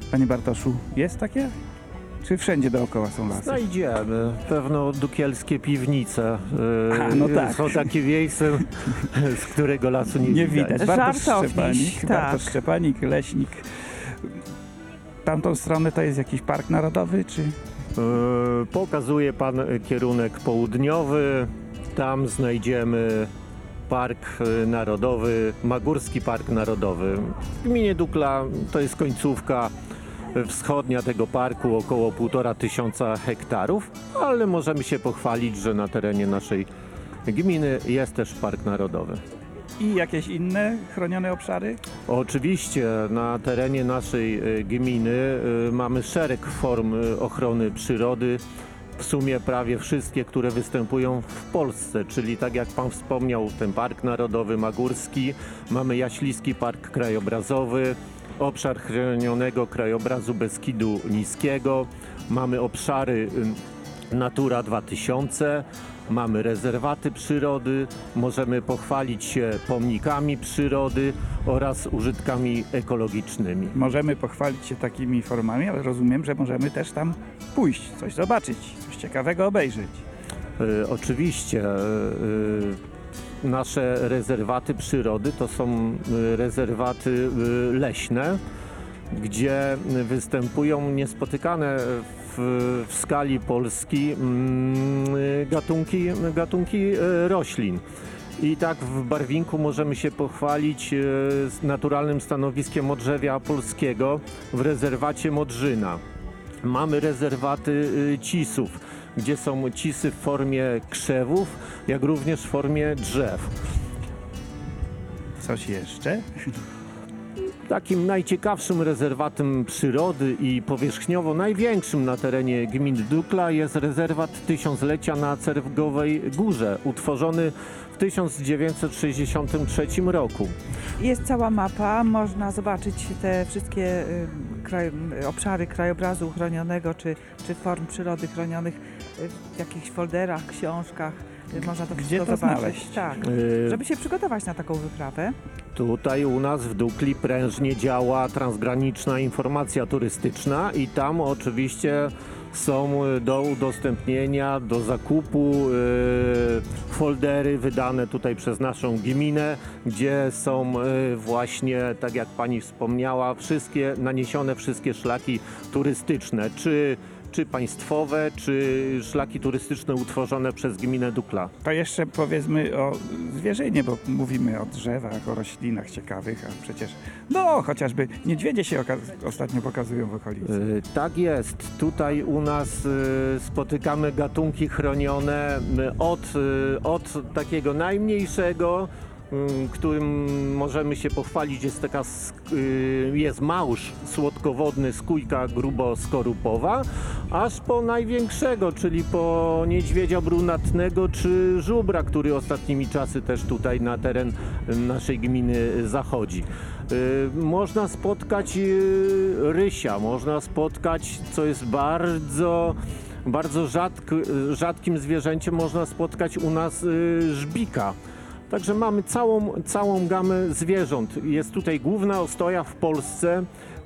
Panie Bartoszu, jest takie? Czy wszędzie dookoła są lasy? Znajdziemy. Pewno dukielskie piwnice no tak. są takie miejsce, z którego lasu nie, Nie widać. widać. Bartosz Żartowniś, Szczepanik, tak. Bartosz Szczepanik, leśnik. Tamtą stronę to jest jakiś park narodowy, czy? Pokazuje pan kierunek południowy. Tam znajdziemy Park Narodowy, Magórski Park Narodowy. W gminie Dukla to jest końcówka wschodnia tego parku, około 1500 hektarów, ale możemy się pochwalić, że na terenie naszej gminy jest też Park Narodowy. I jakieś inne chronione obszary? Oczywiście na terenie naszej gminy mamy szereg form ochrony przyrody, w sumie prawie wszystkie, które występują w Polsce, czyli tak jak pan wspomniał, ten Park Narodowy Magórski, mamy Jaśliski Park Krajobrazowy, obszar chronionego krajobrazu Beskidu Niskiego, mamy obszary Natura 2000, mamy rezerwaty przyrody, możemy pochwalić się pomnikami przyrody oraz użytkami ekologicznymi. Możemy pochwalić się takimi formami, ale rozumiem, że możemy też tam pójść, coś zobaczyć, coś ciekawego obejrzeć. Oczywiście nasze rezerwaty przyrody to są rezerwaty leśne, gdzie występują niespotykane w skali Polski gatunki roślin. I tak w Barwinku możemy się pochwalić z naturalnym stanowiskiem modrzewia polskiego w rezerwacie Modrzyna. Mamy rezerwaty cisów, gdzie są cisy w formie krzewów, jak również w formie drzew. Coś jeszcze? Takim najciekawszym rezerwatem przyrody i powierzchniowo największym na terenie gminy Dukla jest rezerwat tysiąclecia na Cerwgowej Górze, utworzony w 1963 roku. Jest cała mapa, można zobaczyć te wszystkie obszary krajobrazu chronionego czy form przyrody chronionych w jakichś folderach, książkach. Można to Gdzie wszystko to zobaczyć. znaleźć? Tak, żeby się przygotować na taką wyprawę. Tutaj u nas w Dukli prężnie działa transgraniczna informacja turystyczna i tam oczywiście są do udostępnienia, do zakupu foldery wydane tutaj przez naszą gminę, gdzie są właśnie, tak jak pani wspomniała, naniesione wszystkie szlaki turystyczne, czy państwowe, czy szlaki turystyczne utworzone przez gminę Dukla. To jeszcze powiedzmy o zwierzynie, bo mówimy o drzewach, o roślinach ciekawych, a przecież chociażby niedźwiedzie się ostatnio pokazują w okolicy. Tak jest. Tutaj u nas spotykamy gatunki chronione od takiego najmniejszego, którym możemy się pochwalić, jest małż słodkowodny, skójka gruboskorupowa, aż po największego, czyli po niedźwiedzia brunatnego czy żubra, który ostatnimi czasy też tutaj na teren naszej gminy zachodzi. Można spotkać rysia, można spotkać, co jest bardzo rzadkim zwierzęciem, można spotkać u nas żbika. Także mamy całą gamę zwierząt. Jest tutaj główna ostoja w Polsce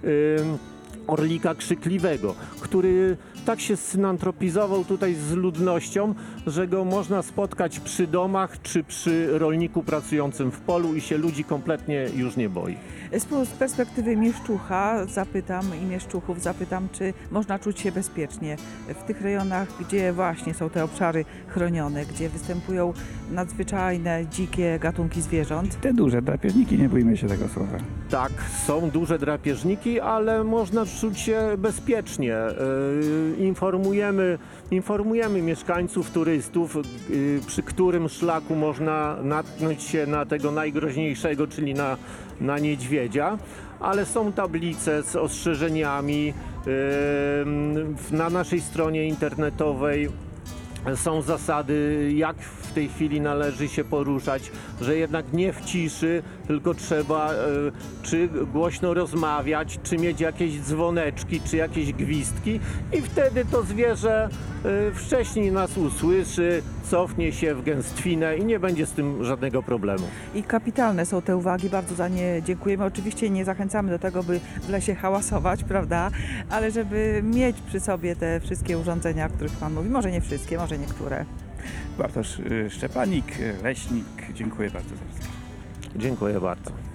orlika krzykliwego, który tak się synantropizował tutaj z ludnością, że go można spotkać przy domach czy przy rolniku pracującym w polu i się ludzi kompletnie już nie boi. Z perspektywy mieszczucha i mieszczuchów zapytam, czy można czuć się bezpiecznie w tych rejonach, gdzie właśnie są te obszary chronione, gdzie występują nadzwyczajne, dzikie gatunki zwierząt. Te duże drapieżniki, nie bójmy się tego słowa. Tak, są duże drapieżniki, ale można czuć się bezpiecznie. Informujemy mieszkańców, turystów, przy którym szlaku można natknąć się na tego najgroźniejszego, czyli na niedźwiedzia, ale są tablice z ostrzeżeniami na naszej stronie internetowej. Są zasady, jak w tej chwili należy się poruszać, że jednak nie w ciszy, tylko trzeba czy głośno rozmawiać, czy mieć jakieś dzwoneczki, czy jakieś gwizdki i wtedy to zwierzę wcześniej nas usłyszy, cofnie się w gęstwinę i nie będzie z tym żadnego problemu. I kapitalne są te uwagi, bardzo za nie dziękujemy. Oczywiście nie zachęcamy do tego, by w lesie hałasować, prawda? Ale żeby mieć przy sobie te wszystkie urządzenia, o których Pan mówi. Może nie wszystkie, może niektóre. Bartosz Szczepanik, leśnik, dziękuję bardzo za rozmowę. Dziękuję bardzo.